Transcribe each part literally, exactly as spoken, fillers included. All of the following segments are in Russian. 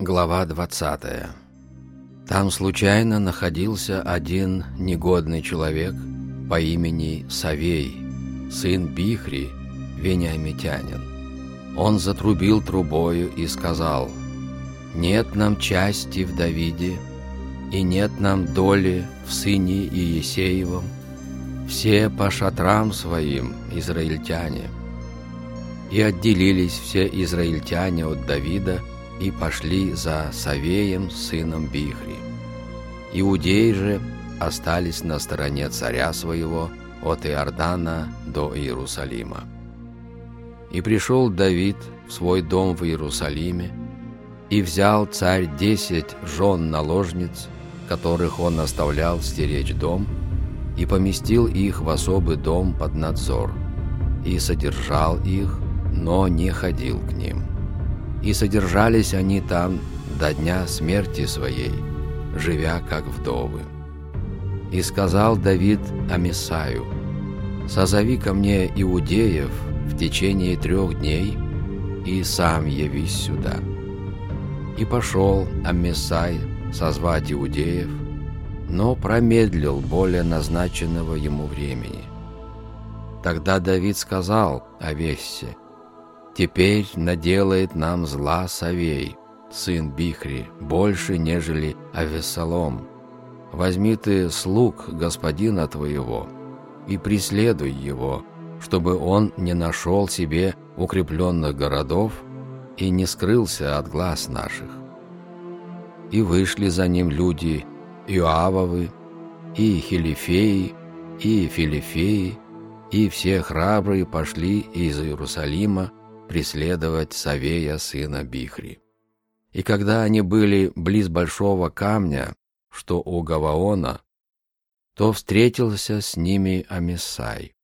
Глава двадцатая. Там случайно находился один негодный человек по имени Савей, сын Бихри, вениамитянин. Он затрубил трубою и сказал: «Нет нам части в Давиде, и нет нам доли в сыне Иесеевом. Все по шатрам своим израильтяне». И отделились все израильтяне от Давида и пошли за Савеем, сыном Бихри. Иудеи же остались на стороне царя своего от Иордана до Иерусалима. И пришел Давид в свой дом в Иерусалиме, и взял царь десять жен-наложниц, которых он оставлял стеречь дом, и поместил их в особый дом под надзор, и содержал их, но не ходил к ним. И содержались они там до дня смерти своей, живя как вдовы. И сказал Давид Амисаю: «Созови ко мне иудеев в течение трех дней, и сам явись сюда». И пошел Амисай созвать иудеев, но промедлил более назначенного ему времени. Тогда Давид сказал Авессе: «Теперь наделает нам зла Савей, сын Бихри, больше, нежели Авессалом. Возьми ты слуг господина твоего и преследуй его, чтобы он не нашел себе укрепленных городов и не скрылся от глаз наших». И вышли за ним люди Иоавовы, и Хилифеи, и Филифеи, и все храбрые пошли из Иерусалима преследовать Савея, сына Бихри. И когда они были близ большого камня, что у Гаваона, то встретился с ними Амисай.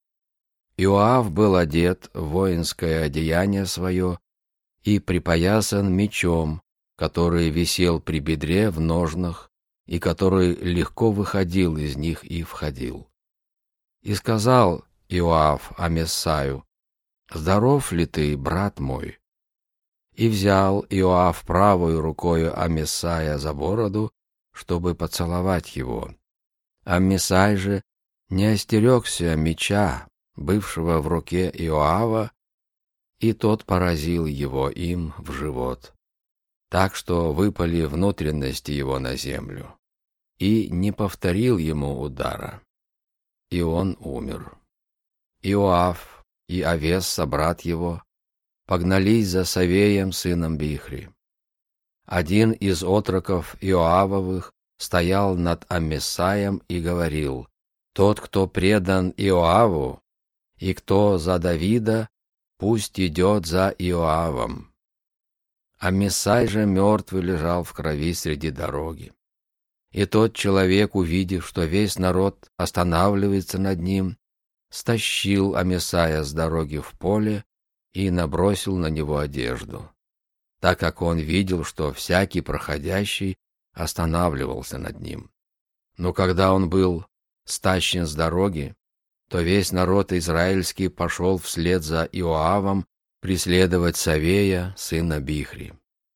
Иоав был одет в воинское одеяние свое и припоясан мечом, который висел при бедре в ножнах, и который легко выходил из них и входил. И сказал Иоав Амисаю: «Здоров ли ты, брат мой?» И взял Иоав правою рукою Амисая за бороду, чтобы поцеловать его. Амисай же не остерегся меча, бывшего в руке Иоава, и тот поразил его им в живот, так что выпали внутренности его на землю, и не повторил ему удара, и он умер. Иоав и Авесса, брат его, погнались за Савеем, сыном Бихри. Один из отроков Иоавовых стоял над Амисаем и говорил: «Тот, кто предан Иоаву, и кто за Давида, пусть идет за Иоавом». Амисай же мертвый лежал в крови среди дороги. И тот человек, увидев, что весь народ останавливается над ним, стащил Амисая с дороги в поле и набросил на него одежду, так как он видел, что всякий проходящий останавливался над ним. Но когда он был стащен с дороги, то весь народ израильский пошел вслед за Иоавом преследовать Савея, сына Бихри.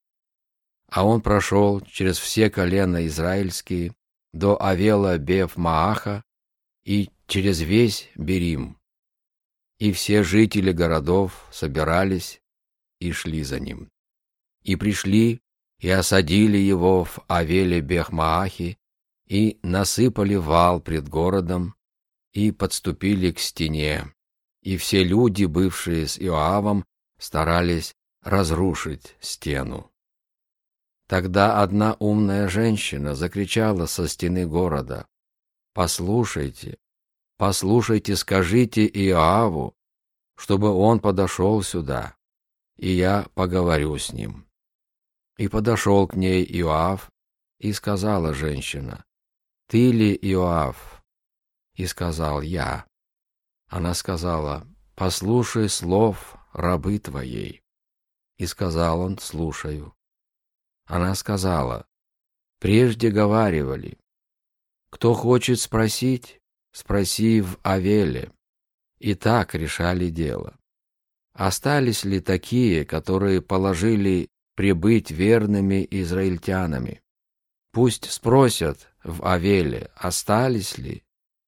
А он прошел через все колена израильские до Авела-Бев-Мааха и через весь Берим. И все жители городов собирались и шли за ним. И пришли и осадили его в Авеле-Бех-Маахе, и насыпали вал пред городом, и подступили к стене. И все люди, бывшие с Иоавом, старались разрушить стену. Тогда одна умная женщина закричала со стены города: «Послушайте, послушайте, скажите Иоаву, чтобы он подошел сюда, и я поговорю с ним». И подошел к ней Иоав, и сказала женщина: «Ты ли Иоав?» И сказал: «Я». Она сказала: «Послушай слов рабы твоей». И сказал он: «Слушаю». Она сказала: «Прежде говаривали: кто хочет спросить, спроси в Авеле». И так решали дело. Остались ли такие, которые положили пребыть верными израильтянами. Пусть спросят в Авеле, остались ли.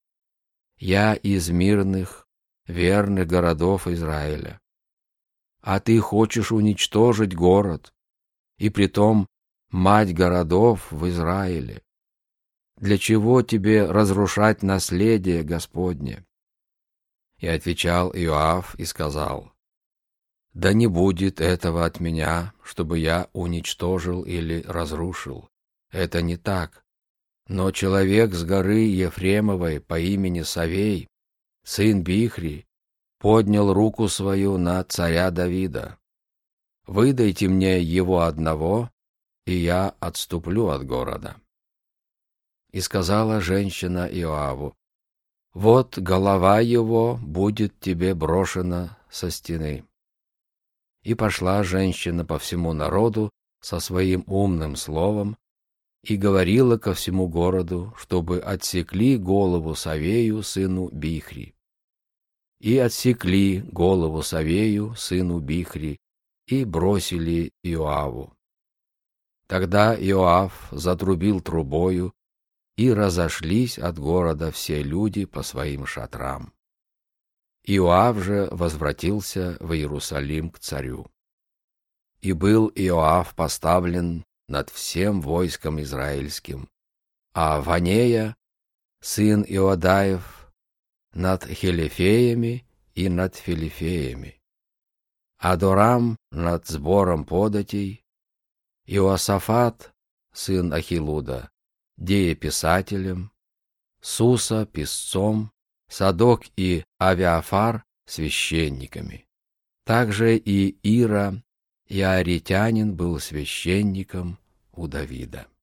Я из мирных, верных городов Израиля. А ты хочешь уничтожить город, и притом мать городов в Израиле. Для чего тебе разрушать наследие Господне? И отвечал Иоав и сказал: да не будет этого от меня, чтобы я уничтожил или разрушил. Это не так. Но человек с горы Ефремовой по имени Савей, сын Бихри, поднял руку свою на царя Давида. Выдайте мне его одного, и я отступлю от города. И сказала женщина Иоаву: вот голова его будет тебе брошена со стены. И пошла женщина по всему народу со своим умным словом и говорила ко всему городу, чтобы отсекли голову Савею, сыну Бихри. И отсекли голову Савею, сыну Бихри, и бросили Иоаву. Тогда Иоав затрубил трубою, и разошлись от города все люди по своим шатрам. Иоав же возвратился в Иерусалим к царю. И был Иоав поставлен над всем войском израильским, а Ванея, сын Иодаев, над Хелефеями и над Филифеями, Адорам над сбором податей, Иосафат, сын Ахилуда, дееписателем, Суса писцом, Садок и Авиафар священниками. Также и Ира, иаритянин, был священником у Давида.